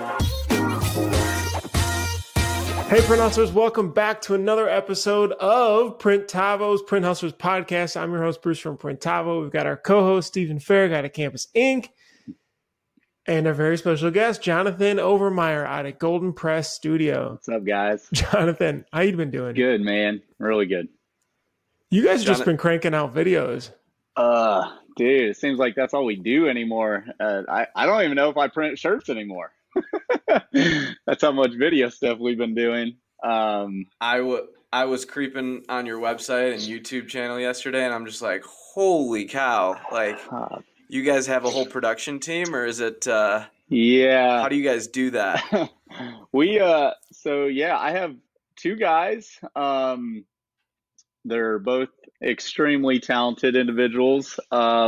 Hey, Print Hustlers, welcome back to another episode of Printavo's Print Hustlers podcast. I'm your host, Bruce from Printavo. We've got our co-host, Stephen Fair, out of Campus Ink, and our very special guest, Jonathan Overmeyer out of Golden Press Studio. What's up, guys? Jonathan, how you been doing? Good, man. Really good. You guys have just been cranking out videos. Dude, it seems like that's all we do anymore. I don't even know if I print shirts anymore. That's how much video stuff we've been doing. I was creeping on your website and YouTube channel yesterday, and I'm just like, holy cow! Like, you guys have a whole production team, or is it? Yeah. How do you guys do that? I have two guys. They're both extremely talented individuals.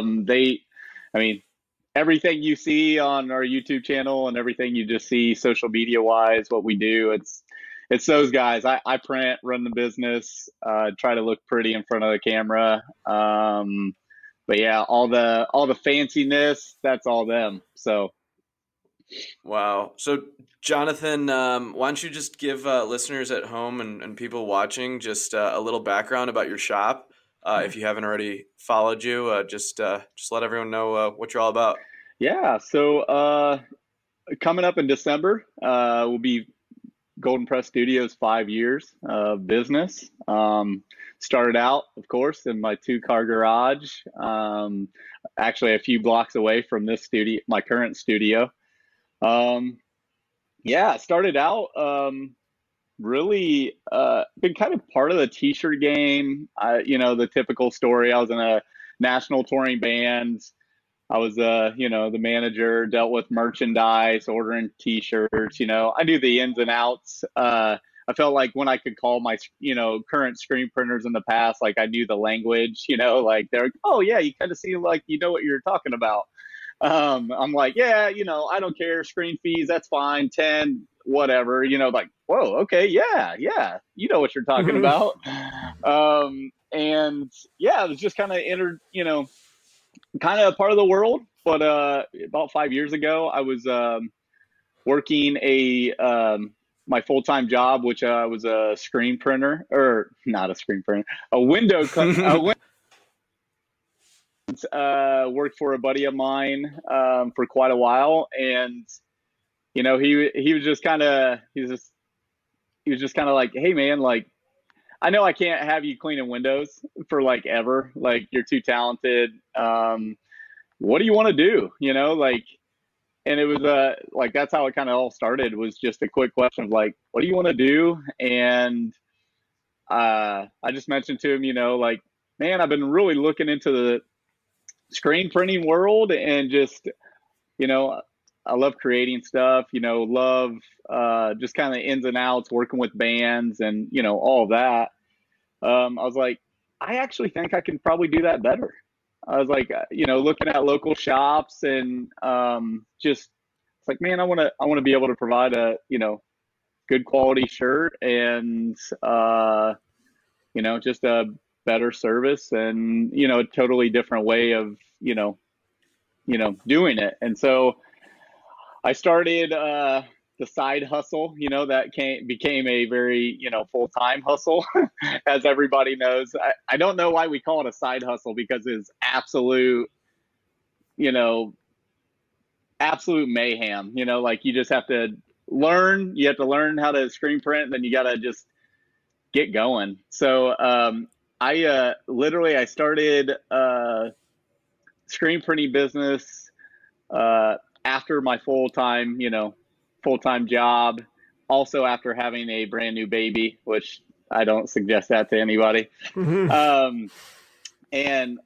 Everything you see on our YouTube channel and everything you just see social media wise, what we do, it's those guys. I print, run the business, try to look pretty in front of the camera. But yeah, all the fanciness, that's all them. So. Wow. So Jonathan, why don't you just give listeners at home and people watching just a little background about your shop? If you haven't already followed you, just let everyone know what you're all about. Yeah. So coming up in December will be Golden Press Studios 5 years of business. Started out, of course, in my 2-car garage, actually a few blocks away from this studio, my current studio. Started out really been kind of part of the t-shirt game. The typical story. I was in a national touring band. I was the manager, dealt with merchandise, ordering t-shirts. I knew the ins and outs. I felt like when I could call my current screen printers in the past, like I knew the language. Like they're like, oh yeah, you kind of seem like you know what you're talking about. I'm like, yeah, I don't care. Screen fees, that's fine. 10, whatever, like, whoa, okay. Yeah. You know what you're talking about. And yeah, it was just kind of entered, kind of a part of the world. But, about 5 years ago, I was, working my full-time job, which, was a screen printer, or not a screen printer, a window, worked for a buddy of mine for quite a while, and he was just kind of like, hey man, like I know I can't have you cleaning windows for like ever, like you're too talented. What do you want to do? And it was like that's how it kind of all started, was just a quick question of like, what do you want to do? And I just mentioned to him, like, man, I've been really looking into the screen printing world, and just I love creating stuff, love just kind of ins and outs, working with bands and all of that. I was like, I actually think I can probably do that better. I was like, looking at local shops, and just it's like, man, I want to be able to provide a good quality shirt, and just a better service, and a totally different way of doing it. And so I started the side hustle, that became a very full-time hustle. As everybody knows, I don't know why we call it a side hustle, because it's absolute mayhem. Like you just have to learn how to screen print, and then you got to just get going. So I started screen printing business after my full-time job, also after having a brand new baby, which I don't suggest that to anybody. And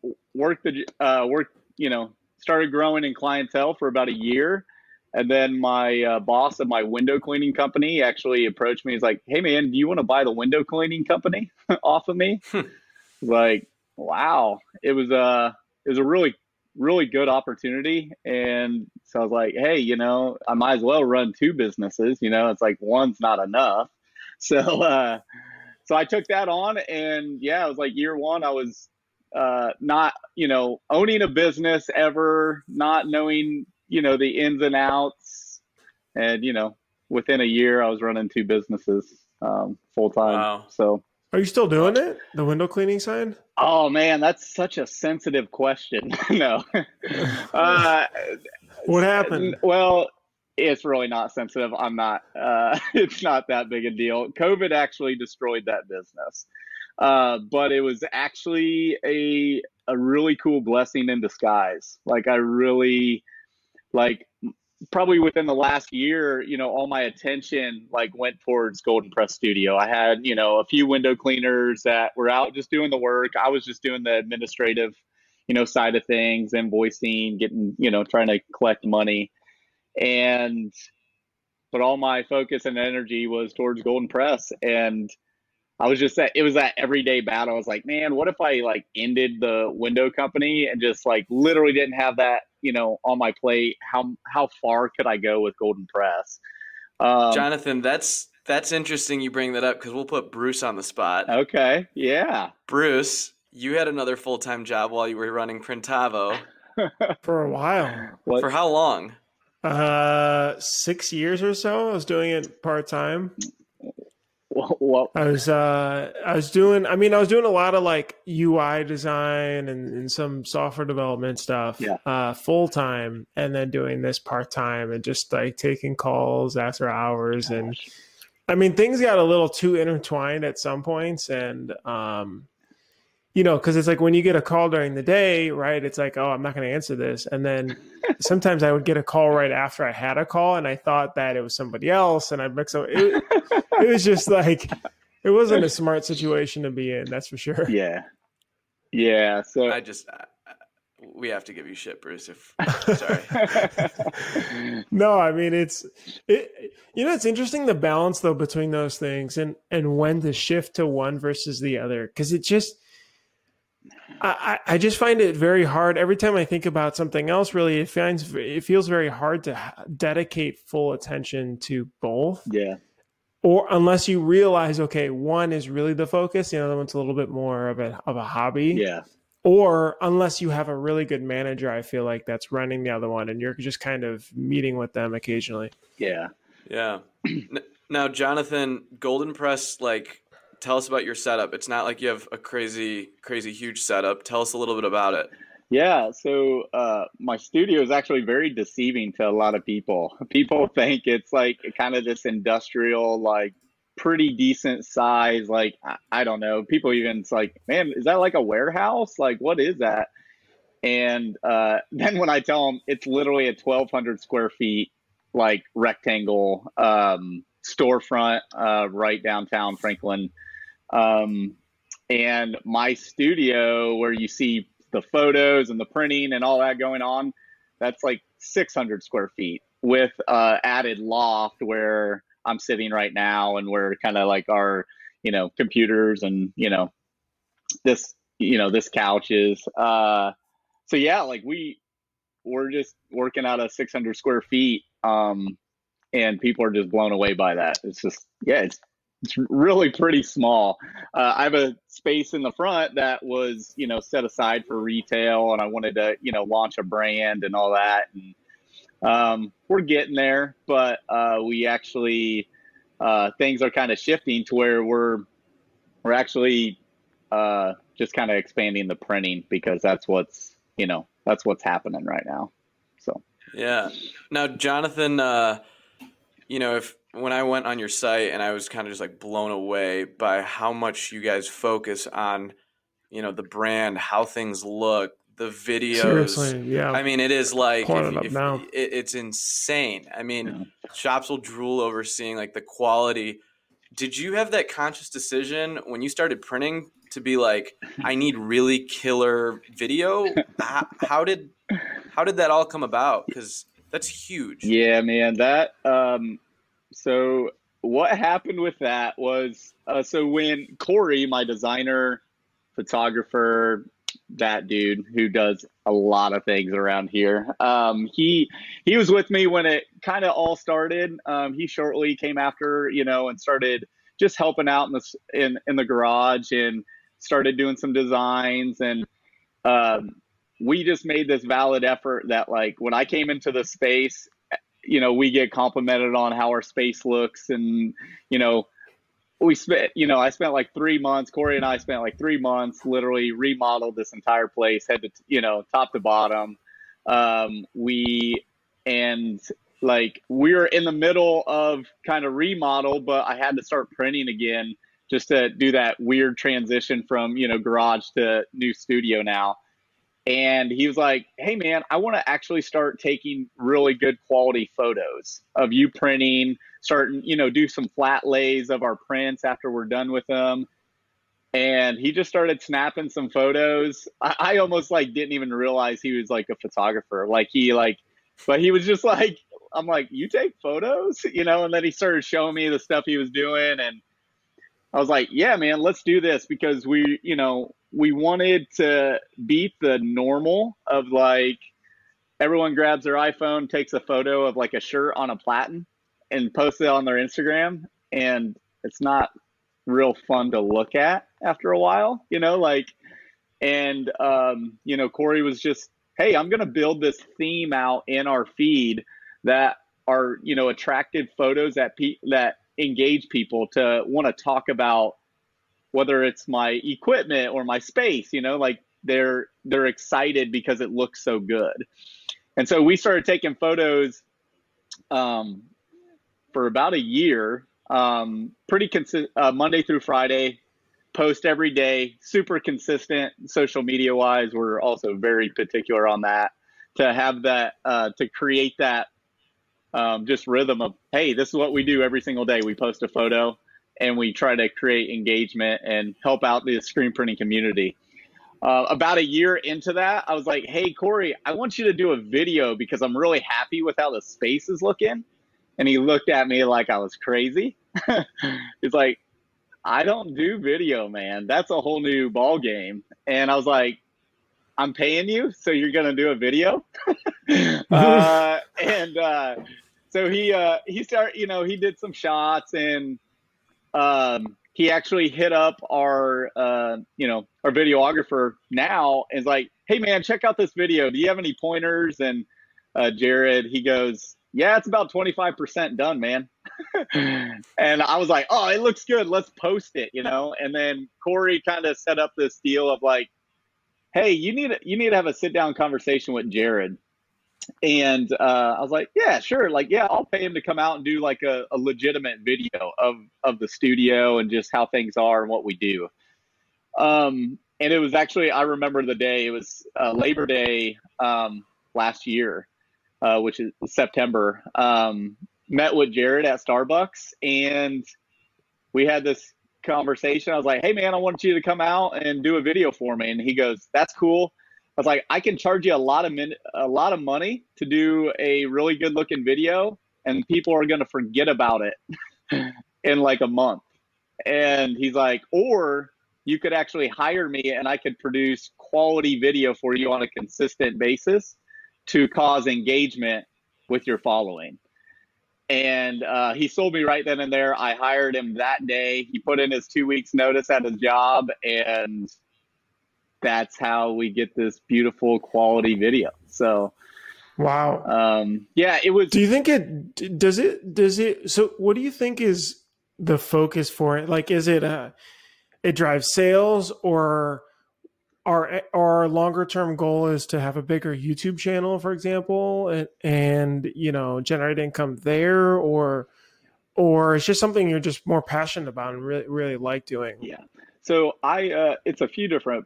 started growing in clientele for about a year. And then my boss of my window cleaning company actually approached me. He's like, hey man, do you want to buy the window cleaning company off of me? Like, wow. It was a really, really good opportunity. And so I was like, hey, I might as well run two businesses. It's like one's not enough. So I took that on, and yeah, it was like year one. I was not, owning a business ever, not knowing, the ins and outs, And, within a year I was running 2 businesses, full time. Wow. So Are you still doing it? The window cleaning side? oh man, that's such a sensitive question. No. uh, What happened? Well, it's really not sensitive. I'm not, it's not that big a deal. COVID actually destroyed that business. But it was actually a really cool blessing in disguise. Like I really, like, probably within the last year, all my attention like went towards Golden Press Studio. I had, a few window cleaners that were out just doing the work. I was just doing the administrative, side of things, invoicing, getting, trying to collect money. But all my focus and energy was towards Golden Press. And I was just it was that everyday battle. I was like, man, what if I like ended the window company and just like literally didn't have that, on my plate? How far could I go with Golden Press? Jonathan, that's interesting you bring that up, because we'll put Bruce on the spot. Okay. Yeah. Bruce, you had another full-time job while you were running Printavo. For a while. What? For how long? 6 years or so. I was doing it part-time. Well, I was doing a lot of like UI design and some software development stuff, full time, and then doing this part time and just like taking calls after hours. gosh. And I mean, things got a little too intertwined at some points. And, cause it's like when you get a call during the day, right? It's like, oh, I'm not going to answer this. And then sometimes I would get a call right after I had a call and I thought that it was somebody else, and I'd mix up. It was just like, it wasn't a smart situation to be in. That's for sure. Yeah. Yeah. So We have to give you shit, Bruce. Sorry. No, I mean, it's interesting, the balance though between those things and when to shift to one versus the other. Cause it just, I just find it very hard. Every time I think about something else, really, it feels very hard to dedicate full attention to both. yeah. Or unless you realize, okay, one is really the focus, the other one's a little bit more of a hobby. Yeah. Or unless you have a really good manager, I feel like that's running the other one, and you're just kind of meeting with them occasionally. Yeah. Yeah. Now, Jonathan, Golden Press, like, tell us about your setup. It's not like you have a crazy, crazy huge setup. Tell us a little bit about it. Yeah, so my studio is actually very deceiving to a lot of people. People think it's like kind of this industrial, like pretty decent size. Like, I don't know. People even, it's like, man, is that like a warehouse? Like, what is that? And then when I tell them it's literally a 1,200 square feet, like rectangle storefront right downtown Franklin. And my studio, where you see the photos and the printing and all that going on, that's like 600 square feet with added loft where I'm sitting right now, and where kind of like our, computers and, this couch is. So yeah, like we're just working out of 600 square feet. And people are just blown away by that. It's just, it's really pretty small. I have a space in the front that was, set aside for retail, and I wanted to, launch a brand and all that. And we're getting there, but we actually, things are kind of shifting to where we're actually just kind of expanding the printing, because that's what's happening right now. So yeah. Now, Jonathan, when I went on your site, and I was kind of just like blown away by how much you guys focus on, the brand, how things look, the videos. Seriously, yeah. I mean, it is like, it's insane. I mean, shops will drool over seeing like the quality. Did you have that conscious decision when you started printing to be like, I need really killer video? How did that all come about? Because that's huge. Yeah, man, that, so what happened with that was, so when Corey, my designer, photographer, that dude who does a lot of things around here, he was with me when it kind of all started. He shortly came after, and started just helping out in the garage, and started doing some designs. And we just made this valid effort that, like, when I came into the space, we get complimented on how our space looks. And, I spent like 3 months, Corey and I spent like 3 months, literally remodeled this entire place, head to, top to bottom. We were in the middle of kind of remodel, but I had to start printing again just to do that weird transition from, garage to new studio now. And he was like, hey man, I want to actually start taking really good quality photos of you printing, starting, do some flat lays of our prints after we're done with them. And he just started snapping some photos. I almost like didn't even realize he was like a photographer. But he was just like, I'm like, you take photos, and then he started showing me the stuff he was doing. And I was like, yeah, man, let's do this, because we wanted to beat the normal of like everyone grabs their iPhone, takes a photo of like a shirt on a platen and posts it on their Instagram. And it's not real fun to look at after a while, Corey was just, hey, I'm going to build this theme out in our feed that are, attractive photos that engage people to want to talk about, whether it's my equipment or my space, they're excited because it looks so good. And so we started taking photos for about a year, pretty consistent, Monday through Friday, post every day, super consistent social media wise. We're also very particular on that, to have that, to create that just rhythm of, hey, this is what we do every single day. We post a photo and we try to create engagement and help out the screen printing community. About a year into that, I was like, hey, Corey, I want you to do a video because I'm really happy with how the space is looking. And he looked at me like I was crazy. He's like, I don't do video, man. That's a whole new ball game. And I was like, I'm paying you, so you're going to do a video? So he started, he did some shots, and he actually hit up our videographer now and is like, hey man, check out this video. Do you have any pointers? And Jared, he goes, yeah, it's about 25% done, man. And I was like, oh, it looks good. Let's post it, And then Corey kind of set up this deal of like, hey, you need to have a sit down conversation with Jared. And I was like, yeah, sure. Like, yeah, I'll pay him to come out and do like a legitimate video of the studio and just how things are and what we do. And it was actually, I remember the day, it was Labor Day last year, which is September. Met with Jared at Starbucks, and we had this conversation. I was like, hey man, I want you to come out and do a video for me. And he goes, that's cool. I was like, I can charge you a lot of money to do a really good looking video, and people are going to forget about it in like a month. And he's like, or you could actually hire me and I could produce quality video for you on a consistent basis to cause engagement with your following. And he sold me right then and there. I hired him that day. He put in his 2 weeks notice at his job, and that's how we get this beautiful quality video. So, wow. Yeah, it was. Do you think does it, so what do you think is the focus for it? Like, is it it drives sales, or our longer term goal is to have a bigger YouTube channel, for example, and generate income there, or it's just something you're just more passionate about and really, really like doing? Yeah. So it's a few different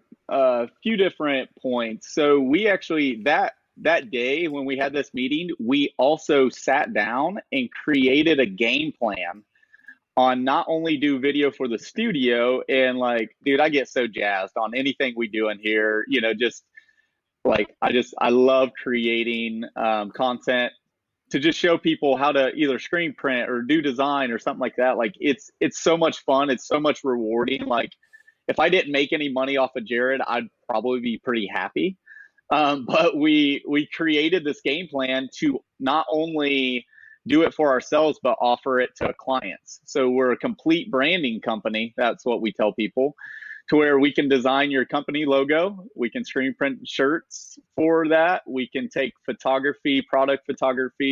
points. So we actually, that day when we had this meeting, we also sat down and created a game plan on not only do video for the studio, and like, dude, I get so jazzed on anything we do in here, just like, I love creating content to just show people how to either screen print or do design or something like that. Like, it's so much fun. It's so much rewarding. Like, if I didn't make any money off of Jared, I'd probably be pretty happy. But we created this game plan to not only do it for ourselves, but offer it to clients. So we're a complete branding company. That's what we tell people, to where we can design your company logo. We can screen print shirts for that. We can take photography, product photography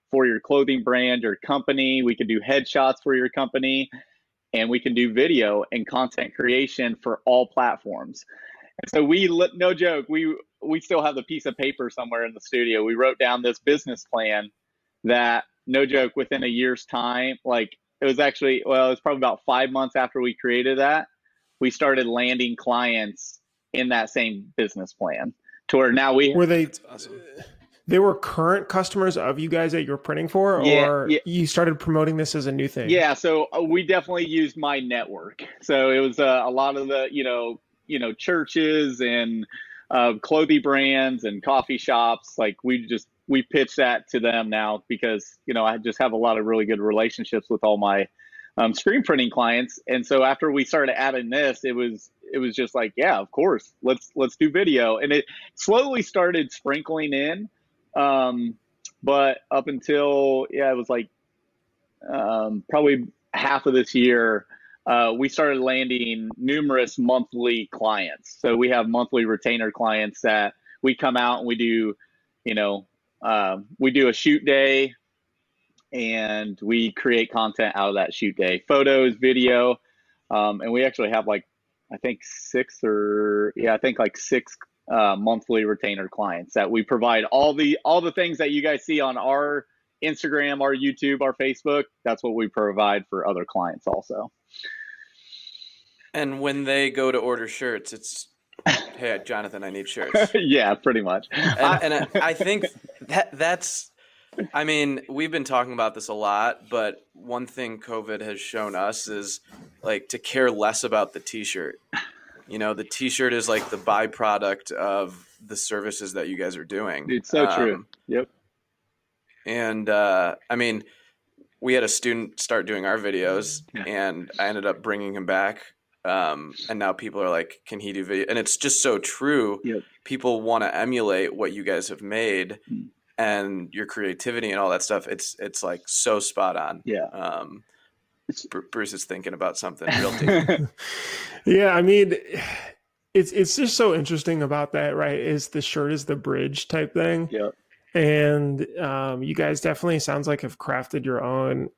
for your clothing brand, your company. We can do headshots for your company, and we can do video and content creation for all platforms. And so no joke, we still have the piece of paper somewhere in the studio. We wrote down this business plan that, no joke, within a year's time, like it was probably about 5 months after we created that, we started landing clients in that same business plan to where now were they were current customers of you guys that you were printing for, or you started promoting this as a new thing? Yeah. So we definitely used my network. So it was a lot of the, churches and clothing brands and coffee shops. Like we pitch that to them now because, I just have a lot of really good relationships with all my screen printing clients. And so after we started adding this, it was just like, yeah, of course, let's do video. And it slowly started sprinkling in. But up until, it was like probably half of this year, we started landing numerous monthly clients. So we have monthly retainer clients that we come out and we do a shoot day, and we create content out of that shoot day, photos, video. And we actually have six monthly retainer clients that we provide all the things that you guys see on our Instagram, our YouTube, our Facebook. That's what we provide for other clients also. And when they go to order shirts, it's, hey, Jonathan, I need shirts. Yeah, pretty much. And I think that's, I mean, we've been talking about this a lot, but one thing COVID has shown us is like to care less about the t-shirt. The t-shirt is like the byproduct of the services that you guys are doing. It's so true. Yep. And I mean, we had a student start doing our videos, and I ended up bringing him back. And now people are like, can he do video? And it's just so true. Yep. People want to emulate what you guys have made and your creativity and all that stuff. It's like so spot on. Yeah. Bruce is thinking about something real deep. Yeah, I mean, it's just so interesting about that, right? Is the shirt is the bridge type thing. Yeah. And you guys definitely sounds like have crafted your own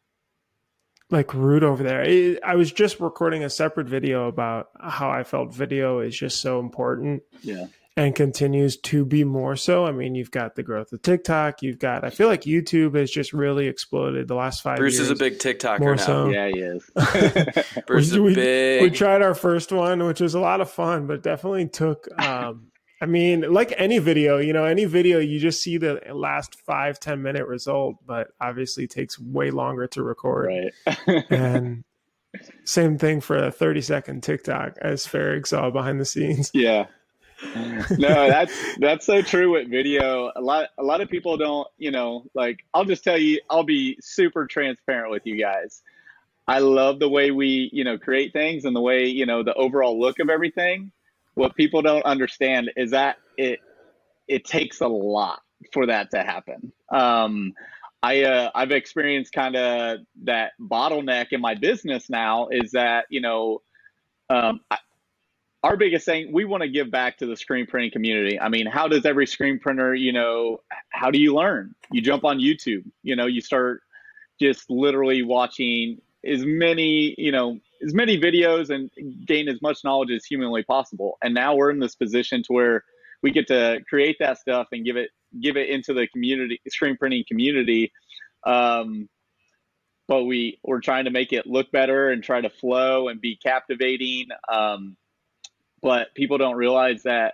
route over there. I was just recording a separate video about how I felt video is just so important. Yeah. And continues to be more so. I mean, you've got the growth of TikTok. I feel like YouTube has just really exploded the last 5 years. Bruce is a big TikToker more now. So. Yeah, he is. Bruce is big. We tried our first one, which was a lot of fun, but definitely took, I mean, like any video, you just see the last 5-10 minute result, but obviously takes way longer to record. Right. And same thing for a 30-second TikTok, as Farrig saw behind the scenes. Yeah. No, that's so true with video. A lot of people don't, I'll just tell you, I'll be super transparent with you guys. I love the way we, create things and the way, the overall look of everything. What people don't understand is that it takes a lot for that to happen. I've experienced kind of that bottleneck in my business now is that, our biggest thing, we want to give back to the screen printing community. I mean, how does every screen printer, how do you learn? You jump on YouTube, you start just literally watching as many videos and gain as much knowledge as humanly possible. And now we're in this position to where we get to create that stuff and give it into the community, screen printing community. But we're trying to make it look better and try to flow and be captivating. But people don't realize that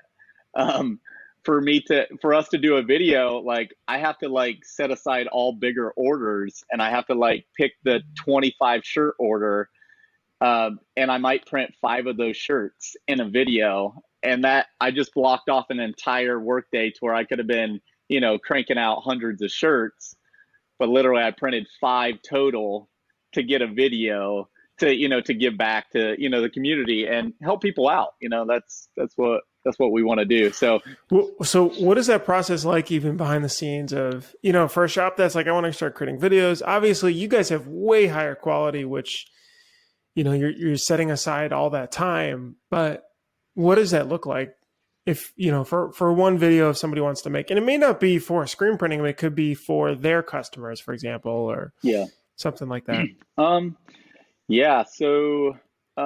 for us to do a video, I have to set aside all bigger orders, and I have to pick the 25 shirt order, and I might print 5 of those shirts in a video, and that I just blocked off an entire workday to where I could have been cranking out hundreds of shirts, but literally I printed 5 total to get a video to give back to the community and help people out. That's what we want to do. So what is that process like, even behind the scenes of for a shop that's like, I want to start creating videos? Obviously you guys have way higher quality, which you're setting aside all that time, but what does that look like if, for one video, if somebody wants to make, and it may not be for screen printing, but it could be for their customers, for example, or something like that. Yeah. So,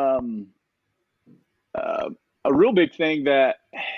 a real big thing that,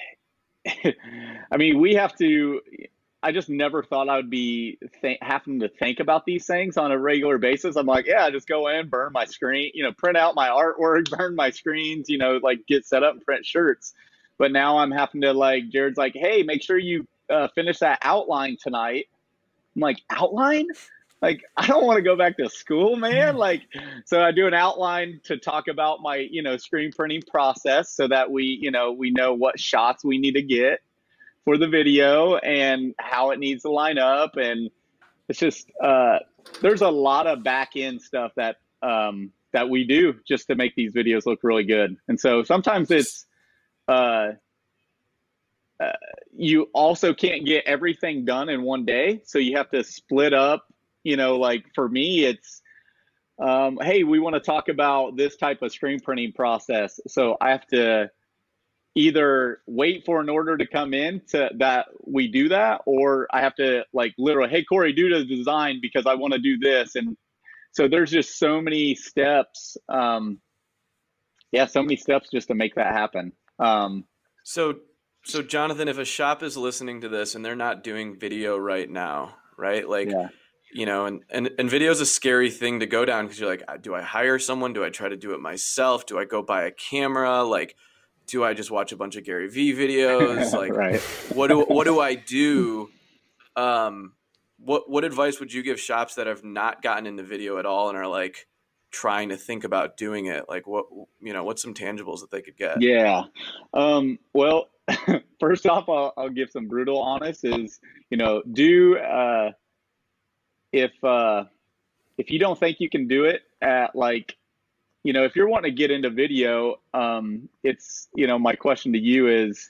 I mean, I just never thought I would be having to think about these things on a regular basis. I'm like, yeah, just go in, burn my screen, print out my artwork, burn my screens, like get set up and print shirts. But now I'm having to Jared's like, hey, make sure you finish that outline tonight. I'm like, outline? Like, I don't want to go back to school, man. So I do an outline to talk about my, screen printing process so that we know what shots we need to get for the video and how it needs to line up. And it's just, there's a lot of back end stuff that we do just to make these videos look really good. And so sometimes it's, you also can't get everything done in one day. So you have to split up, for me, it's, hey, we want to talk about this type of screen printing process. So I have to either wait for an order to come in to that we do that, or I have to literally, hey, Corey, do the design because I want to do this. And so there's just so many steps. So many steps just to make that happen. So Jonathan, if a shop is listening to this and they're not doing video right now, right? And video is a scary thing to go down because you're like, do I hire someone? Do I try to do it myself? Do I go buy a camera? Do I just watch a bunch of Gary Vee videos? Right. What do I do? What advice would you give shops that have not gotten into video at all and are trying to think about doing it? What's some tangibles that they could get? Yeah. Well, first off, I'll give some brutal honest is, if you don't think you can do it at if you're wanting to get into video, it's, my question to you is,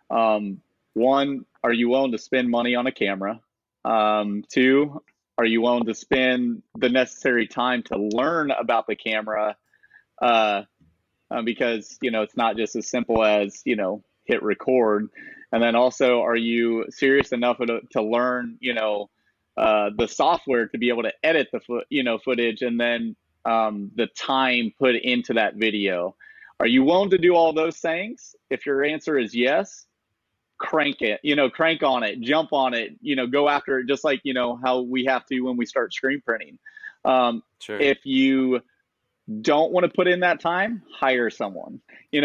one, are you willing to spend money on a camera? Two, are you willing to spend the necessary time to learn about the camera? Because, it's not just as simple as, hit record. And then also, are you serious enough to learn, the software to be able to edit the footage and then the time put into that video? Are you willing to do all those things? If your answer is yes, crank it, crank on it, jump on it, go after it, just how we have to when we start screen printing. Sure. If you don't want to put in that time, hire someone.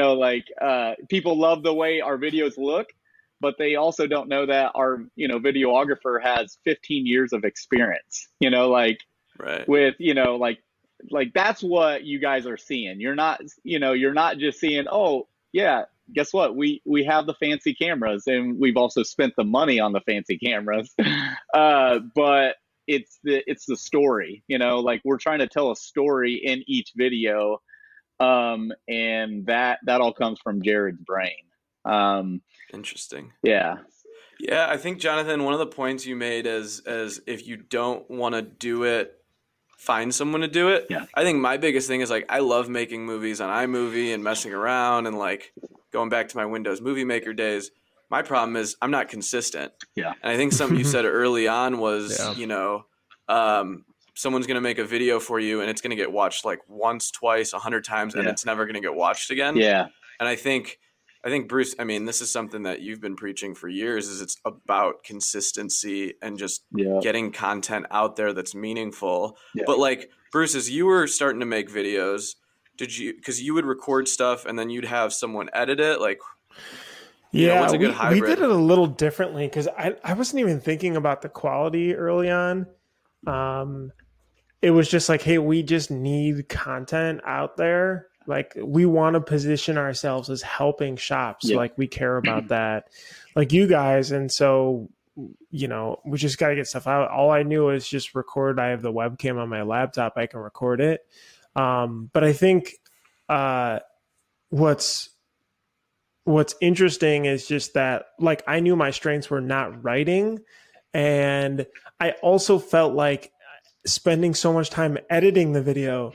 People love the way our videos look, but they also don't know that our, videographer has 15 years of experience, right. With, that's what you guys are seeing. You're not just seeing, oh yeah, guess what? We have the fancy cameras and we've also spent the money on the fancy cameras. But it's the story, we're trying to tell a story in each video. And that all comes from Jared's brain. Interesting. Yeah. Yeah. I think, Jonathan, one of the points you made is if you don't want to do it, find someone to do it. Yeah. I think my biggest thing is I love making movies on iMovie and messing around and going back to my Windows Movie Maker days. My problem is I'm not consistent. Yeah. And I think something you said early on was, someone's going to make a video for you and it's going to get watched once, twice, 100 times, and it's never going to get watched again. Yeah. And I think Bruce, this is something that you've been preaching for years, is it's about consistency and just getting content out there that's meaningful. Yeah. But Bruce, as you were starting to make videos, because you would record stuff and then you'd have someone edit it, what's a good hybrid? We did it a little differently because I wasn't even thinking about the quality early on. It was just hey, we just need content out there. We want to position ourselves as helping shops. Yeah. We care about that, you guys. And so, we just got to get stuff out. All I knew is just record. I have the webcam on my laptop. I can record it. But I think, what's interesting is just that, I knew my strengths were not writing. And I also felt spending so much time editing the video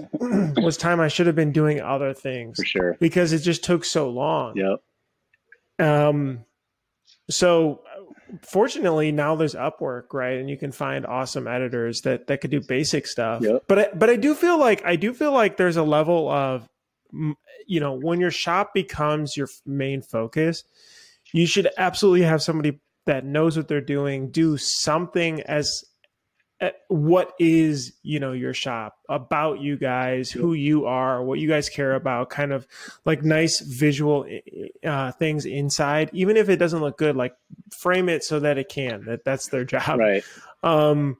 was time I should have been doing other things. For sure. Because it just took so long. Yep. So fortunately now there's Upwork, right? And you can find awesome editors that could do basic stuff. Yep. But I do feel like there's a level of, when your shop becomes your main focus, you should absolutely have somebody that knows what they're doing, do something as what is, your shop, about you guys, who you are, what you guys care about, kind of like nice visual things inside, even if it doesn't look good, like frame it so that it can, that's their job. Right. But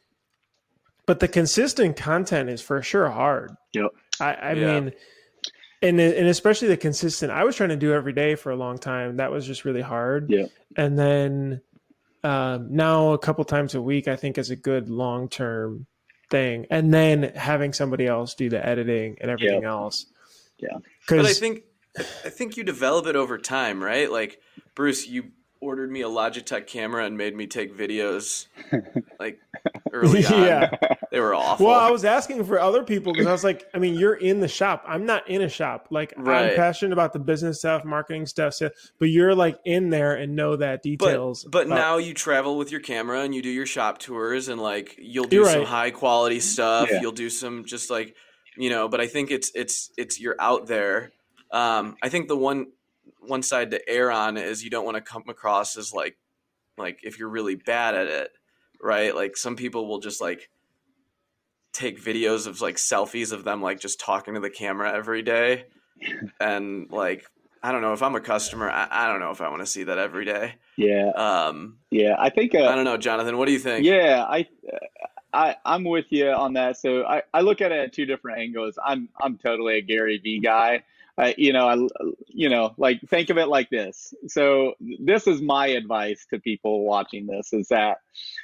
the consistent content is for sure hard. Yep. I mean, and especially the consistent, I was trying to do every day for a long time. That was just really hard. Yeah. And then, now a couple times a week, I think is a good long-term thing. And then having somebody else do the editing and everything else. Yeah. But I think you develop it over time, right? Like, Bruce, you ordered me a Logitech camera and made me take videos like early on. Yeah. They were awful. Well, I was asking for other people because I was like, I mean, you're in the shop. I'm not in a shop. Like, Right. I'm passionate about the business stuff, marketing stuff, but you're like in there and know that details. But now you travel with your camera and you do your shop tours and like you'll do some high quality stuff. Yeah. You'll do some just like, but I think it's you're out there. I think the one side to err on is you don't want to come across as like if you're really bad at it, right? Like some people will just like take videos of like selfies of them like just talking to the camera every day, and like I don't know, if I'm a customer, I don't know if I want to see that every day. Yeah. Yeah. I think I don't know, Jonathan, what do you think? Yeah, I'm with you on that. So I look at it at two different angles. I'm totally a Gary Vee guy. Like think of it like this. So this is my advice to people watching this is that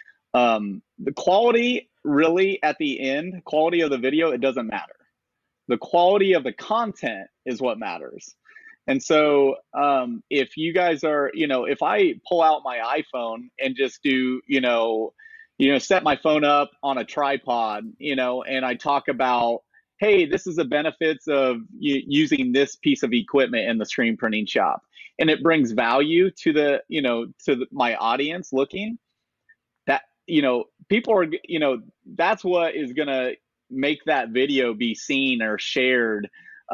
the quality really at the end, quality of the video, it doesn't matter. The quality of the content is what matters. And so if you guys are, if I pull out my iPhone and just do, set my phone up on a tripod, and I talk about, hey, this is the benefits of using this piece of equipment in the screen printing shop, and it brings value to my audience looking, that, people are, that's what is going to make that video be seen or shared,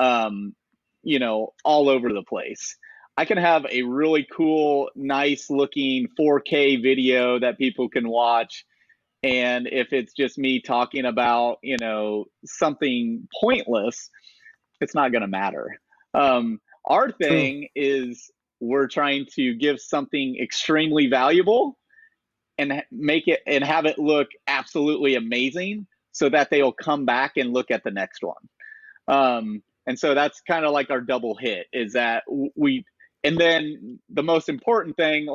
all over the place. I can have a really cool, nice looking 4K video that people can watch. And if it's just me talking about, something pointless, it's not going to matter. Our thing is we're trying to give something extremely valuable and make it and have it look absolutely amazing so that they'll come back and look at the next one. And so that's kind of like our double hit is that and then the most important thing,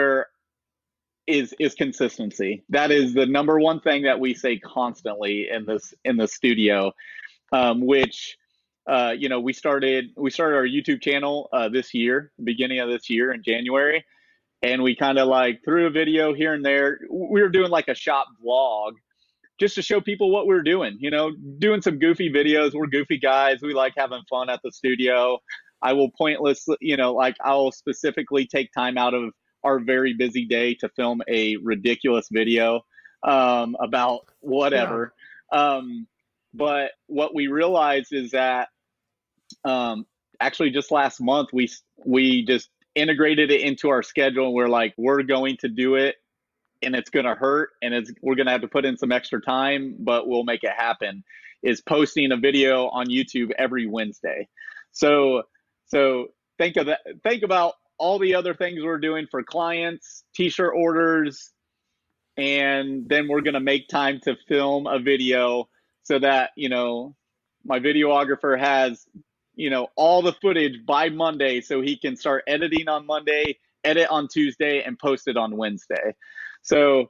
is consistency. That is the number one thing that we say constantly in the studio, which, we started our YouTube channel this year, beginning of this year in January. And we kind of threw a video here and there. We were doing like a shop vlog just to show people what we're doing, doing some goofy videos. We're goofy guys. We like having fun at the studio. I will I'll specifically take time out of our very busy day to film a ridiculous video about whatever. Yeah. But what we realized is that actually just last month, we just integrated it into our schedule. And we're going to do it, and it's going to hurt, and we're going to have to put in some extra time, but we'll make it happen, is posting a video on YouTube every Wednesday. So think about all the other things we're doing for clients, t-shirt orders, and then we're going to make time to film a video so that, my videographer has, all the footage by Monday so he can start editing on Monday, edit on Tuesday, and post it on Wednesday. So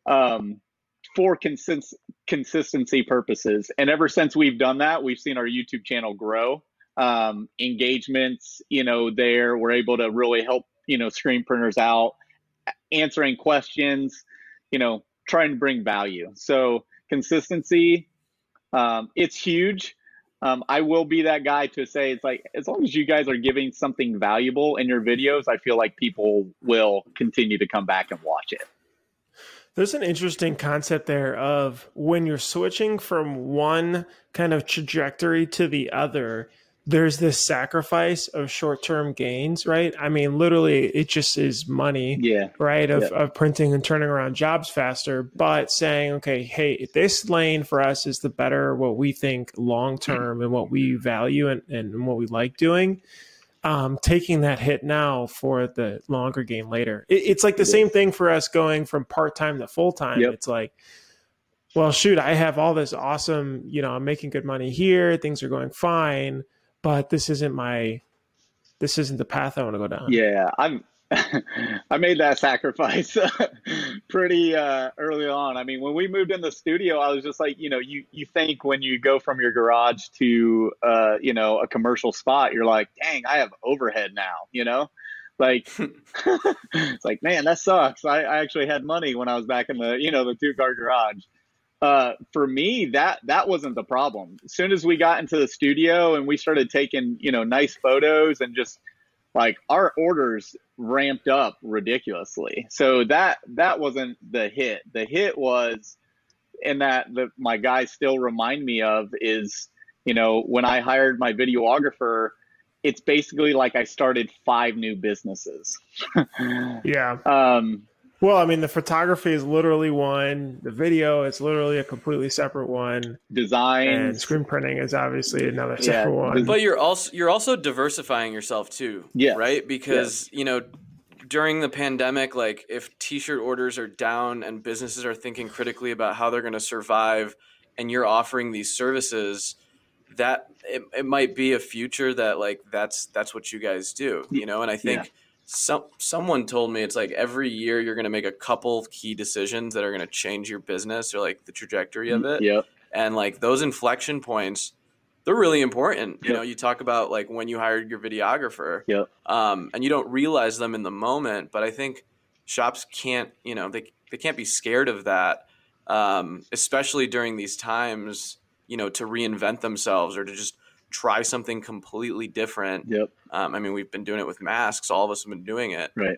for consistency purposes. And ever since we've done that, we've seen our YouTube channel grow. Engagements, there, we're able to really help, screen printers out, answering questions, trying to bring value. So consistency, it's huge. I will be that guy to say, it's like, as long as you guys are giving something valuable in your videos, I feel like people will continue to come back and watch it. There's an interesting concept there of when you're switching from one kind of trajectory to the other, there's this sacrifice of short-term gains, right? I mean, literally, it just is money, right? Of printing and turning around jobs faster, but saying, okay, hey, this lane for us is the better, what we think long-term and what we value and what we like doing. Taking that hit now for the longer gain later. It's like the same thing for us going from part-time to full-time. It's like, well, shoot, I have all this awesome, I'm making good money here. Things are going fine. But this isn't the path I want to go down. Yeah, I made that sacrifice pretty early on. I mean, when we moved in the studio, I was just like, you think when you go from your garage to a commercial spot, you're like, dang, I have overhead now, like it's like, man, that sucks. I actually had money when I was back in the the 2-car garage. For me, that wasn't the problem. As soon as we got into the studio and we started taking, nice photos, and just like our orders ramped up ridiculously. So that wasn't the hit. The hit was, and that my guys still remind me of, is, when I hired my videographer, it's basically like I started 5 new businesses. Yeah. Well, I mean, the photography is literally one. The video is literally a completely separate one. Design and screen printing is obviously another separate one. But you're also diversifying yourself too, right? Because during the pandemic, like if T-shirt orders are down and businesses are thinking critically about how they're going to survive, and you're offering these services, that it might be a future that like that's what you guys do, And I think. Someone told me it's like every year you're going to make a couple key decisions that are going to change your business or like the trajectory of it. Yep. And like those inflection points, they're really important. You talk about like when you hired your videographer, and you don't realize them in the moment, but I think shops can't, they can't be scared of that, especially during these times, to reinvent themselves or to just try something completely different. I mean, we've been doing it with masks. All of us have been doing it. Right.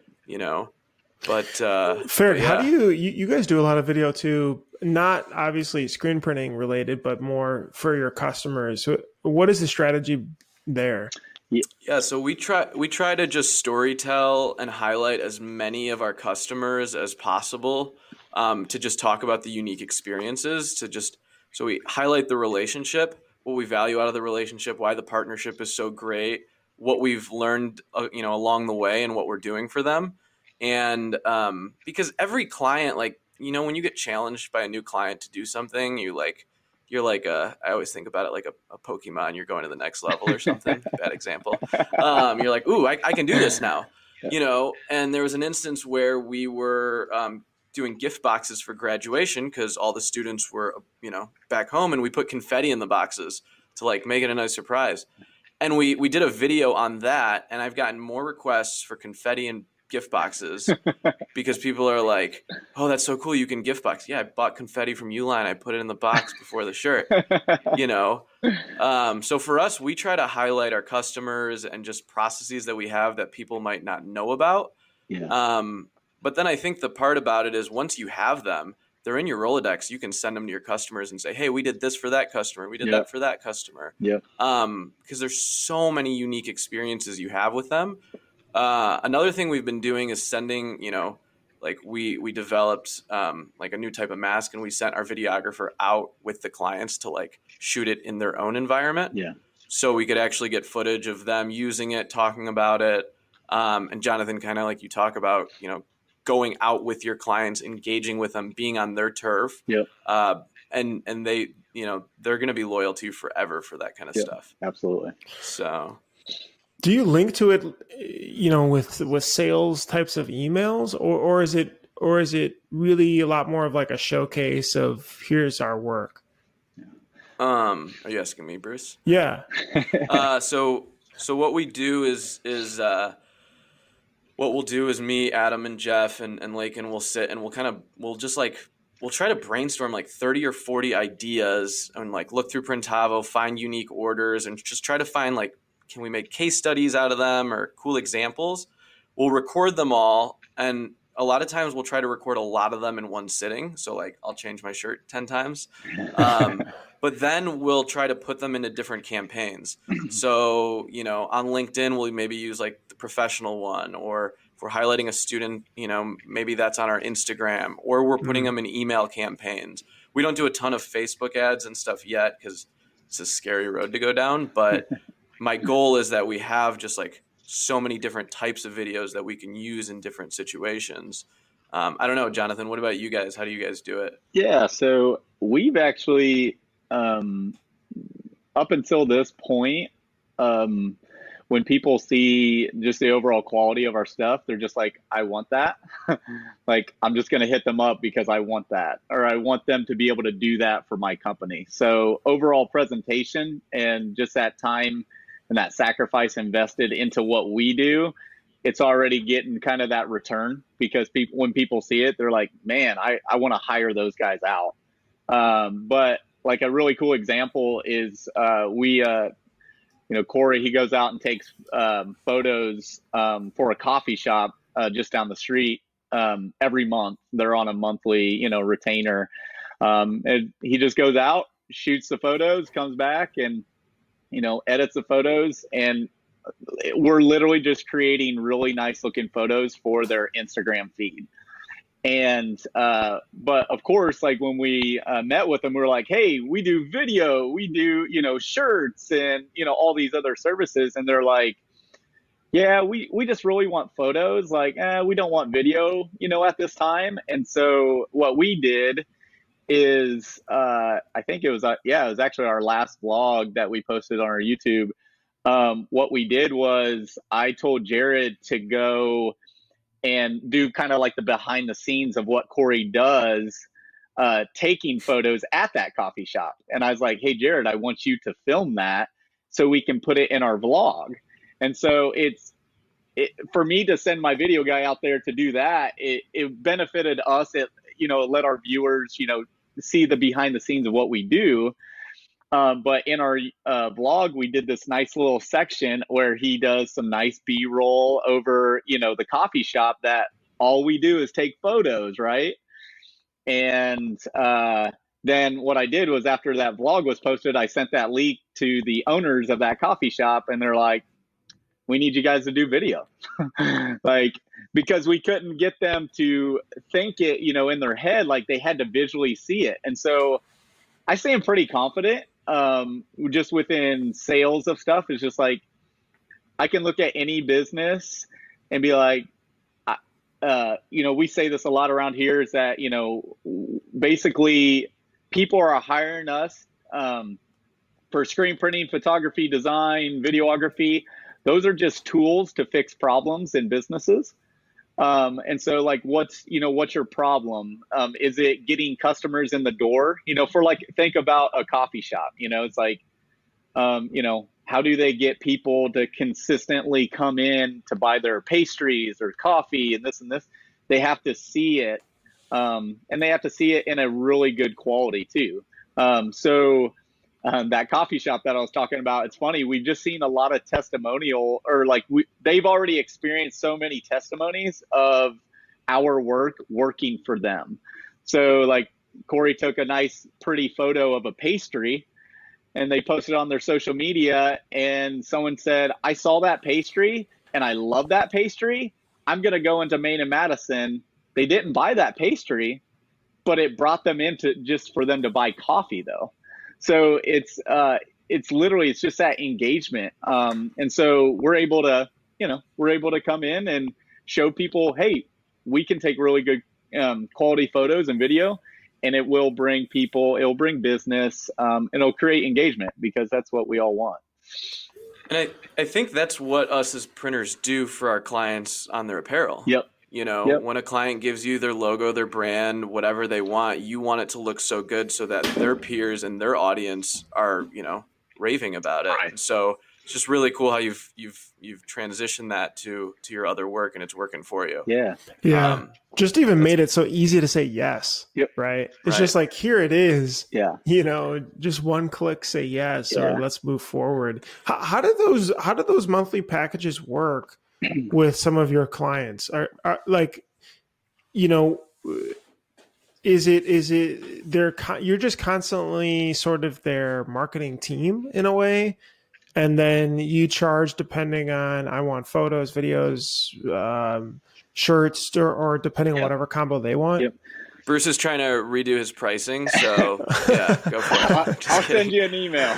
But Ferret, how do you guys do a lot of video too? Not obviously screen printing related, but more for your customers. What is the strategy there? Yeah, so we try to just storytell and highlight as many of our customers as possible, to just talk about the unique experiences. So we highlight the relationship, what we value out of the relationship, why the partnership is so great, what we've learned, along the way, and what we're doing for them. And because every client, like, when you get challenged by a new client to do something, you're like I always think about it like a Pokemon. You're going to the next level or something. Bad example. You're like, ooh, I can do this now. And there was an instance where we were doing gift boxes for graduation because all the students were, back home, and we put confetti in the boxes to like make it a nice surprise. And we did a video on that, and I've gotten more requests for confetti and gift boxes because people are like, oh, that's so cool. You can gift box. Yeah, I bought confetti from Uline. I put it in the box before the shirt, So for us, we try to highlight our customers and just processes that we have that people might not know about. But then I think the part about it is once you have them, they're in your Rolodex. You can send them to your customers and say, hey, we did this for that customer. We did that for that customer. Because there's so many unique experiences you have with them. Another thing we've been doing is sending, like we developed like a new type of mask, and we sent our videographer out with the clients to like shoot it in their own environment. So we could actually get footage of them using it, talking about it. And Jonathan, kind of like you talk about, going out with your clients, engaging with them, being on their turf. And they, they're going to be loyal to you forever for that kind of stuff. Absolutely. So do you link to it, with sales types of emails, or is it really a lot more of like a showcase of here's our work? Are you asking me, Bruce? Yeah. So what we do is what we'll do is me, Adam, and Jeff and Lakin will sit and we'll just like we'll try to brainstorm like 30 or 40 ideas and like look through Printavo, find unique orders, and just try to find like, can we make case studies out of them or cool examples? We'll record them all. And a lot of times we'll try to record a lot of them in one sitting. So like I'll change my shirt 10 times. But then we'll try to put them into different campaigns. So, you know, on LinkedIn, we'll maybe use like the professional one, or if we're highlighting a student, you know, maybe that's on our Instagram, or we're putting them in email campaigns. We don't do a ton of Facebook ads and stuff yet because it's a scary road to go down. But my goal is that we have just like so many different types of videos that we can use in different situations. I don't know, Jonathan, what about you guys? How do you guys do it? Yeah, so we've actually, up until this point, when people see just the overall quality of our stuff, they're just like, I want that. Like, I'm just going to hit them up because I want that, or I want them to be able to do that for my company. So overall presentation and just that time and that sacrifice invested into what we do, it's already getting kind of that return, because when people see it, they're like, man, I want to hire those guys out. But like a really cool example is Corey, he goes out and takes photos for a coffee shop just down the street every month. They're on a monthly, retainer. And he just goes out, shoots the photos, comes back and, edits the photos. And we're literally just creating really nice looking photos for their Instagram feed. And, but of course, like when we met with them, we were like, hey, we do video, we do, shirts and, all these other services. And they're like, yeah, we just really want photos. Like, we don't want video, at this time. And so what we did is, I think it was actually our last vlog that we posted on our YouTube. What we did was I told Jared to go and do kind of like the behind the scenes of what Corey does, taking photos at that coffee shop. And I was like, hey, Jared, I want you to film that so we can put it in our vlog. And so for me to send my video guy out there to do that, it benefited us. It, let our viewers, see the behind the scenes of what we do. But in our vlog, we did this nice little section where he does some nice B-roll over, the coffee shop that all we do is take photos, right? And then what I did was after that vlog was posted, I sent that link to the owners of that coffee shop, and they're like, we need you guys to do video. Like, because we couldn't get them to think it, in their head, like they had to visually see it. And so I say I'm pretty confident. Just within sales of stuff, is just like I can look at any business and be like, we say this a lot around here, is that basically people are hiring us for screen printing, photography, design, videography. Those are just tools to fix problems in businesses. And so like, what's your problem? Is it getting customers in the door? For like, think about a coffee shop, it's like, how do they get people to consistently come in to buy their pastries or coffee and this and this? They have to see it. And they have to see it in a really good quality too. That coffee shop that I was talking about, it's funny. We've just seen a lot of testimonial, or like they've already experienced so many testimonies of our work working for them. So like Corey took a nice, pretty photo of a pastry and they posted on their social media, and someone said, I saw that pastry and I love that pastry. I'm going to go into Main and Madison. They didn't buy that pastry, but it brought them into just for them to buy coffee though. So it's literally, it's just that engagement. And so we're able to come in and show people, hey, we can take really good quality photos and video, and it will bring people, it'll bring business, and it'll create engagement, because that's what we all want. And I think that's what us as printers do for our clients on their apparel. Yep. When a client gives you their logo, their brand, whatever they want, you want it to look so good so that their peers and their audience are, raving about it. Right. So it's just really cool how you've transitioned that to your other work, and it's working for you. Yeah. Just even made it so easy to say yes. Yep. Right. It's just like, here it is. Yeah. Just one click, say yes, or let's move forward. How do those monthly packages work with some of your clients? Are like, is it you're just constantly sort of their marketing team in a way, and then you charge depending on, I want photos, videos, shirts, or depending on whatever combo they want? Yep. Bruce is trying to redo his pricing, so yeah, go for it. I'll send you an email.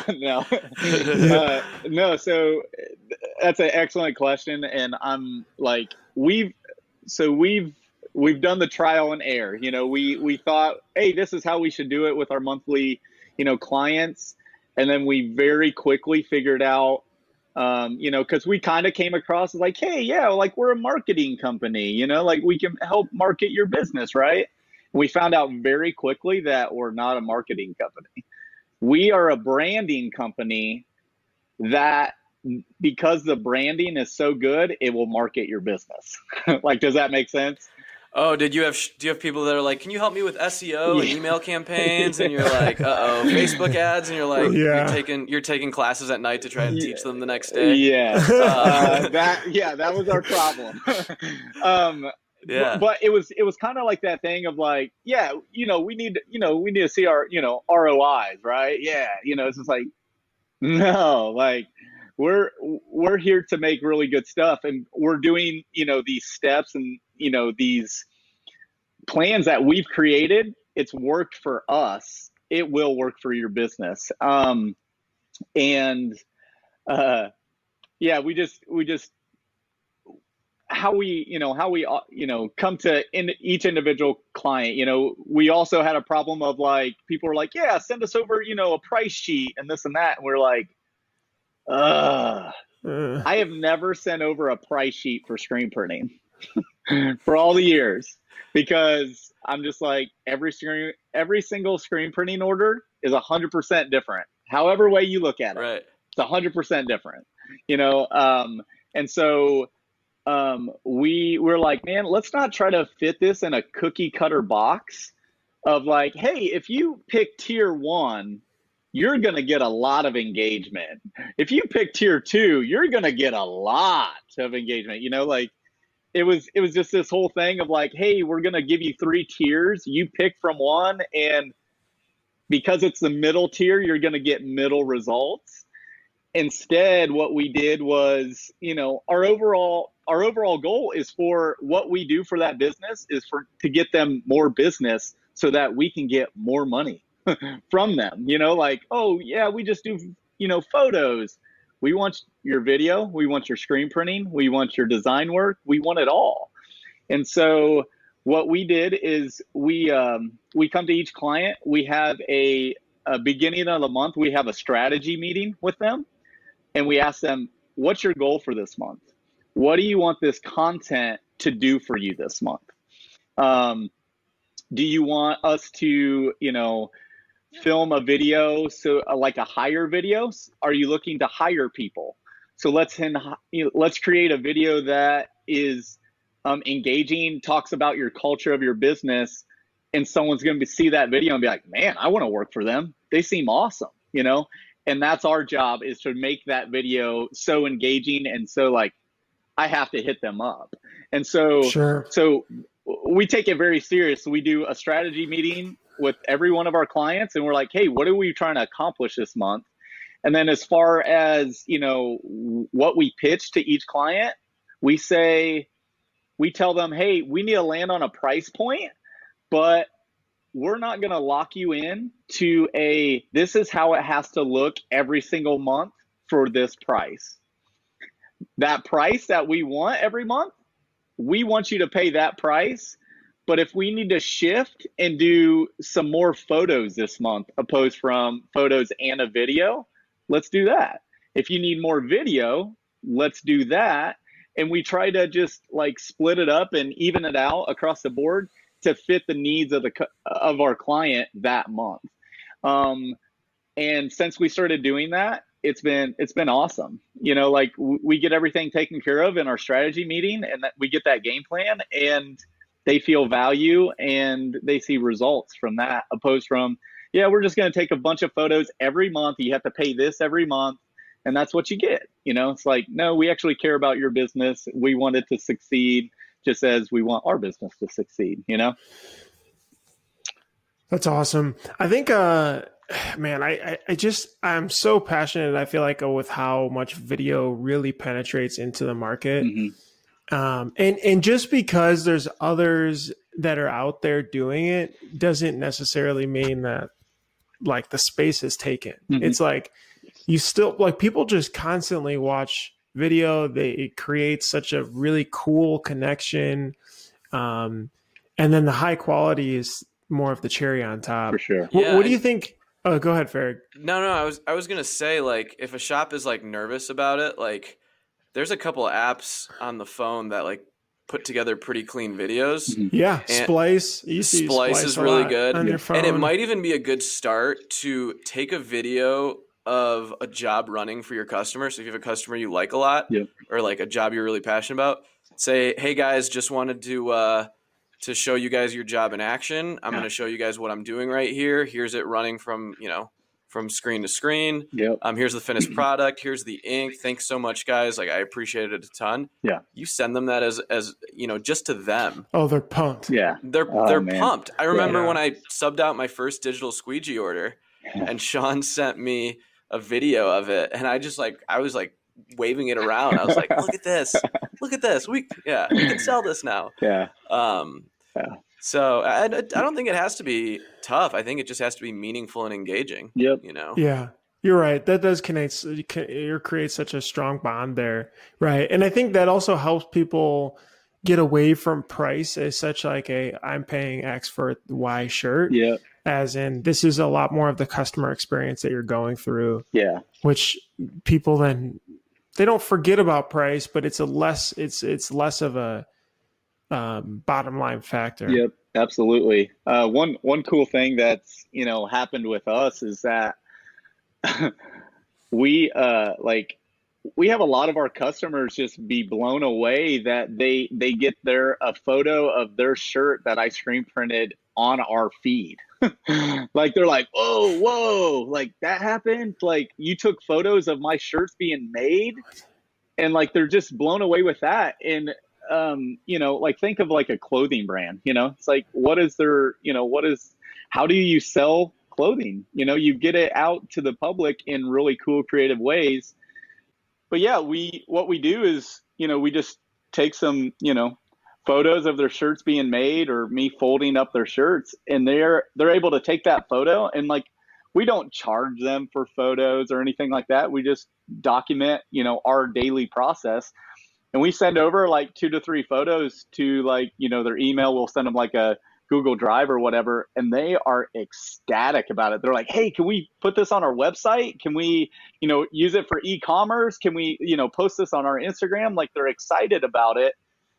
No, so that's an excellent question, and I'm like, we've done the trial and error. We thought, hey, this is how we should do it with our monthly, clients, and then we very quickly figured out, because we kind of came across as like, hey, yeah, like we're a marketing company, like we can help market your business, right? We found out very quickly that we're not a marketing company. We are a branding company that, because the branding is so good, it will market your business. Like, does that make sense? Oh, do you have people that are like, can you help me with SEO and email campagns? And you're like, Facebook ads, and you're like, you're taking classes at night to try and teach them the next day. Yeah, that was our problem. But it was kind of like that thing of like, we need to see our, ROIs, right? Yeah. It's just like, no, like we're here to make really good stuff, and we're doing, these steps and, these plans that we've created. It's worked for us. It will work for your business. We just, how we come to each individual client. We also had a problem of like, people were like, yeah, send us over, a price sheet and this and that. And we're like, I have never sent over a price sheet for screen printing for all the years, because I'm just like, every single screen printing order is 100% different. However way you look at it, right. It's 100% different, and so we were like, man, let's not try to fit this in a cookie cutter box of like, hey, if you pick tier 1, you're going to get a lot of engagement. If you pick tier 2, you're going to get a lot of engagement. Like it was just this whole thing of like, hey, we're going to give you 3 tiers. You pick from one, and because it's the middle tier, you're going to get middle results. Instead, what we did was, our overall goal is for what we do for that business is to get them more business so that we can get more money from them. Like, oh yeah, we just do, photos. We want your video. We want your screen printing. We want your design work. We want it all. And so what we did is we come to each client. We have a beginning of the month, we have a strategy meeting with them. And we ask them, what's your goal for this month? What do you want this content to do for you this month? Do you want us to, film a video, so like a hire video? Are you looking to hire people? So let's create a video that is engaging, talks about your culture of your business, and someone's going to see that video and be like, man, I want to work for them. They seem awesome, And that's our job, is to make that video so engaging and so like, I have to hit them up. And so, So we take it very serious. We do a strategy meeting with every one of our clients, and we're like, hey, what are we trying to accomplish this month? And then as far as, what we pitch to each client, we tell them, hey, we need to land on a price point, but we're not going to lock you in to this is how it has to look every single month for this price. That price that we want every month, we want you to pay that price. But if we need to shift and do some more photos this month, opposed from photos and a video, let's do that. If you need more video, let's do that. And we try to just like split it up and even it out across the board to fit the needs of our client that month. And since we started doing that, it's been awesome. Like we get everything taken care of in our strategy meeting, and that we get that game plan, and they feel value and they see results from that, opposed from, yeah, we're just going to take a bunch of photos every month. You have to pay this every month, and that's what you get. It's like, no, we actually care about your business. We want it to succeed just as we want our business to succeed, That's awesome. I think, man, I'm so passionate. I feel like with how much video really penetrates into the market. Mm-hmm. And just because there's others that are out there doing it doesn't necessarily mean that like the space is taken. Mm-hmm. It's like you still like people just constantly watch video. It creates such a really cool connection. And then the high quality is more of the cherry on top. For sure. What do you think? Oh, go ahead, Farag. No, I was gonna say, like, if a shop is like nervous about it, like there's a couple apps on the phone that like put together pretty clean videos. Mm-hmm. Yeah, And Splice. Splice is really good. On your phone. And it might even be a good start to take a video of a job running for your customer. So if you have a customer you like a lot, Yep. or like a job you're really passionate about, say, hey guys, just wanted to show you guys your job in action. I'm going to show you guys what I'm doing right here. Here's it running from screen to screen. Yep. Here's the finished product. Here's the ink. Thanks so much, guys. Like, I appreciate it a ton. Yeah. You send them that as just to them. Oh, they're pumped. Yeah. They're Man. pumped. I remember Yeah. when I subbed out my first digital squeegee order, and Sean sent me a video of it, and I was waving it around. I was like, look at this. We can sell this now. Yeah. So I don't think it has to be tough. I think it just has to be meaningful and engaging. Yep. Yeah, you're right. That does create such a strong bond there, right? And I think that also helps people get away from price as such, like I'm paying X for Y shirt. Yeah. As in, this is a lot more of the customer experience that you're going through. Yeah. Which people then they don't forget about price, but it's less of a bottom line factor. Yep, absolutely. One cool thing that's happened with us is that we have a lot of our customers just be blown away that they get a photo of their shirt that I screen printed on our feed. Like they're like, oh, whoa, like that happened. Like you took photos of my shirts being made, and like they're just blown away with that. And like think of like a clothing brand. It's like how do you sell clothing? You get it out to the public in really cool, creative ways. But yeah, what we do is we just take some photos of their shirts being made or me folding up their shirts, and they're able to take that photo, and like we don't charge them for photos or anything like that. We just document our daily process, and we send over like 2 to 3 photos to like their email. We'll send them like a Google Drive or whatever, and they are ecstatic about it. They're like, hey, can we put this on our website? Can we use it for e-commerce? Can we post this on our Instagram? Like they're excited about it.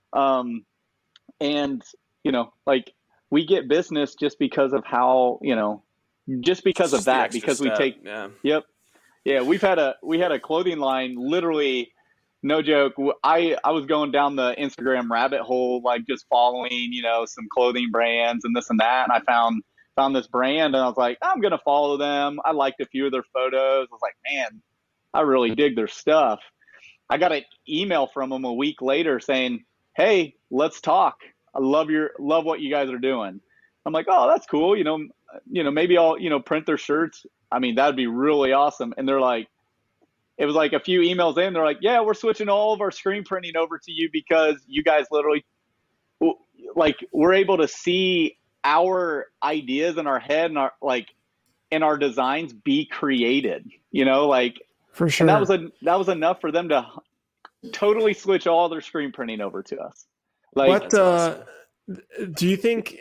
And, like we get business just because of how, just because of that, because step. we take, Yep. Yeah. We had a clothing line, literally, no joke. I was going down the Instagram rabbit hole, like just following, some clothing brands and this and that. And I found this brand, and I was like, I'm going to follow them. I liked a few of their photos. I was like, man, I really dig their stuff. I got an email from them a week later saying, hey, let's talk. I love what you guys are doing. I'm like, oh, that's cool. Maybe I'll, print their shirts. I mean, that'd be really awesome. And they're like, it was like a few emails in, they're like, yeah, we're switching all of our screen printing over to you because you guys literally, like, we're able to see our ideas in our head and our designs be created, like, for sure. And that was enough for them to totally switch all their screen printing over to us. Like, awesome. Do you think,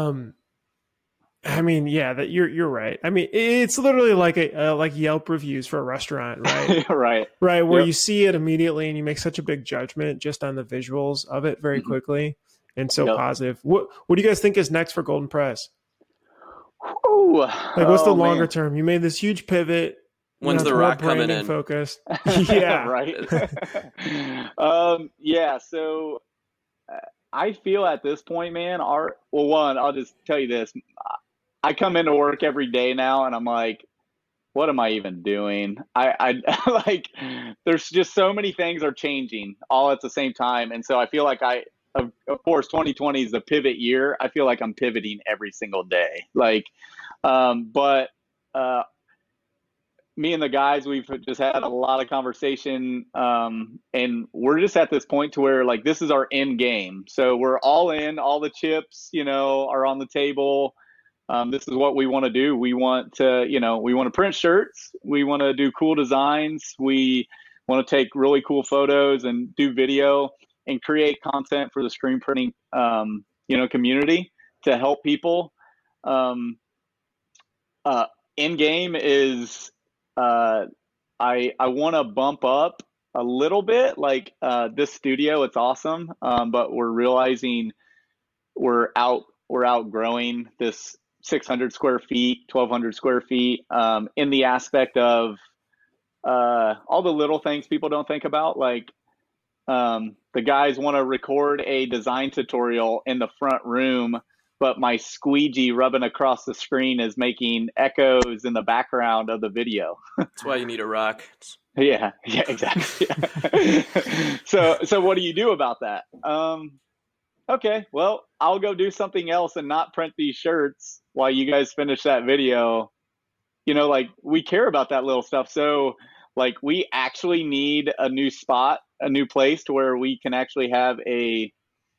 I mean, yeah, that you're right. I mean, it's literally like like Yelp reviews for a restaurant, right? Right. Where you see it immediately and you make such a big judgment just on the visuals of it very quickly and so positive. What do you guys think is next for Golden Press? Ooh, like, what's the longer term? You made this huge pivot. When's The Rock coming in? Focused. Yeah. Right. Yeah. So I feel at this point, man, one, I'll just tell you this. I come into work every day now and I'm like, what am I even doing? I like, there's just so many things are changing all at the same time. And so I feel like of course, 2020 is the pivot year. I feel like I'm pivoting every single day. Like, but me and the guys, we've just had a lot of conversation, and we're just at this point to where like this is our end game. So we're all in, all the chips, are on the table. This is what we want to do. We want to print shirts. We want to do cool designs. We want to take really cool photos and do video and create content for the screen printing, community to help people. End game is, I want to bump up a little bit, like this studio. It's awesome, but we're realizing we're outgrowing this 600 square feet, 1,200 square feet, in the aspect of all the little things people don't think about. Like the guys want to record a design tutorial in the front room, but my squeegee rubbing across the screen is making echoes in the background of the video. That's why you need a rock. Yeah, exactly. So what do you do about that? Okay, well, I'll go do something else and not print these shirts while you guys finish that video. Like we care about that little stuff. So like we actually need a new spot, a new place to where we can actually have a,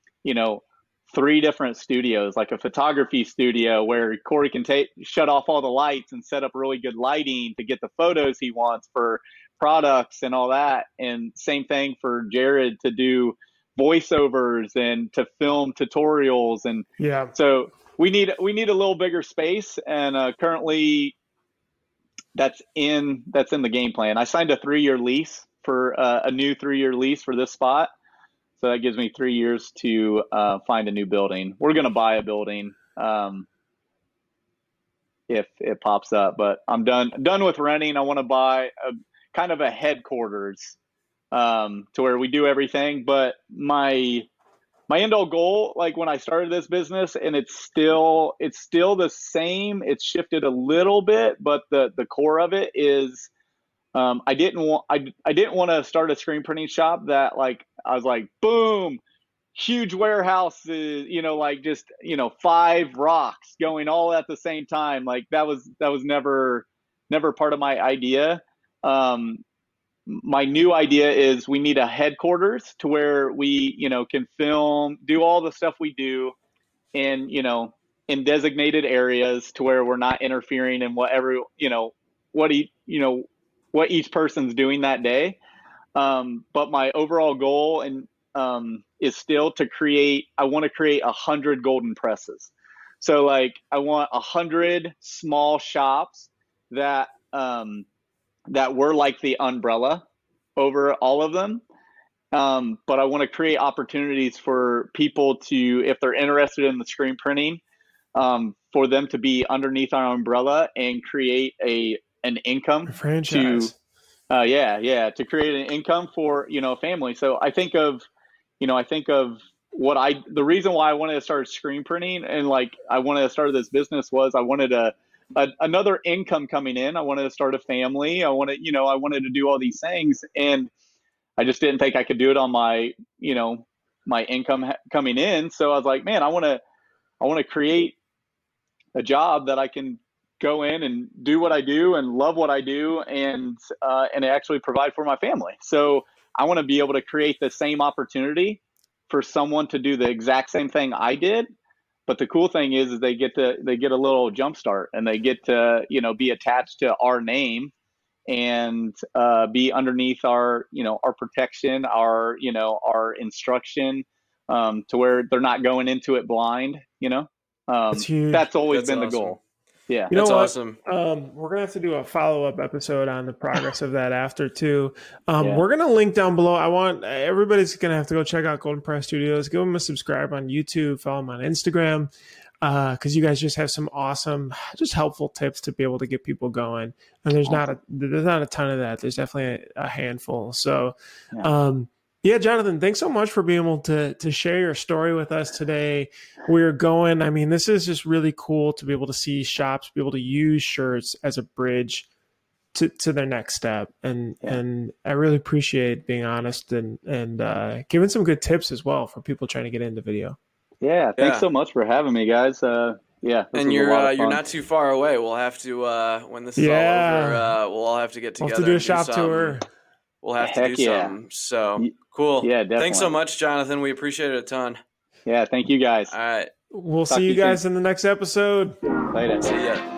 3 different studios, like a photography studio where Corey can shut off all the lights and set up really good lighting to get the photos he wants for products and all that. And same thing for Jared to do voiceovers and to film tutorials. And yeah, so we need a little bigger space. And currently that's in the game plan. I signed a 3-year lease for a new 3-year lease for this spot. So that gives me 3 years to find a new building. We're going to buy a building if it pops up, but I'm done with renting. I want to buy kind of a headquarters to where we do everything. But my end all goal, like when I started this business, and it's still the same. It's shifted a little bit, but the core of it is. I didn't want to start a screen printing shop that like I was like, boom, huge warehouses, like just 5 rocks going all at the same time. Like that was never part of my idea. My new idea is we need a headquarters to where we can film, do all the stuff we do, in in designated areas to where we're not interfering in what each person's doing that day. But my overall goal is still to I want to create 100 golden presses. So like I want 100 small shops that were like the umbrella over all of them. But I want to create opportunities for people to, if they're interested in the screen printing, for them to be underneath our umbrella and create an income franchise. To create an income for a family. So I think of the reason why I wanted to start screen printing and like I wanted to start this business was I wanted another income coming in. I wanted to start a family. I wanted to do all these things, and I just didn't think I could do it on my my income coming in. So I was like, man, I want to create a job that I can go in and do what I do and love what I do and actually provide for my family. So I want to be able to create the same opportunity for someone to do the exact same thing I did. But the cool thing is they get a little jump start, and they get to, be attached to our name and be underneath our protection, our instruction, to where they're not going into it blind, That's huge. That's always been the goal. Yeah, that's awesome. We're gonna have to do a follow-up episode on the progress of that after too. We're gonna link down below. I want everybody's gonna have to go check out Golden Press Studios. Give them a subscribe on YouTube. Follow them on Instagram. because you guys just have some awesome, just helpful tips to be able to get people going. And there's not a ton of that. There's definitely a handful. So, Jonathan, thanks so much for being able to share your story with us today. This is just really cool to be able to see shops be able to use shirts as a bridge to their next step. And I really appreciate being honest and giving some good tips as well for people trying to get into video. Yeah. Thanks so much for having me, guys. And you're not too far away. We'll have to, when this is all over, we'll all have to get together. We'll have to do a shop tour. We'll have to do something. So cool. Yeah, definitely. Thanks so much, Jonathan. We appreciate it a ton. Yeah. Thank you guys. All right. We'll see you guys in the next episode. Later. See ya.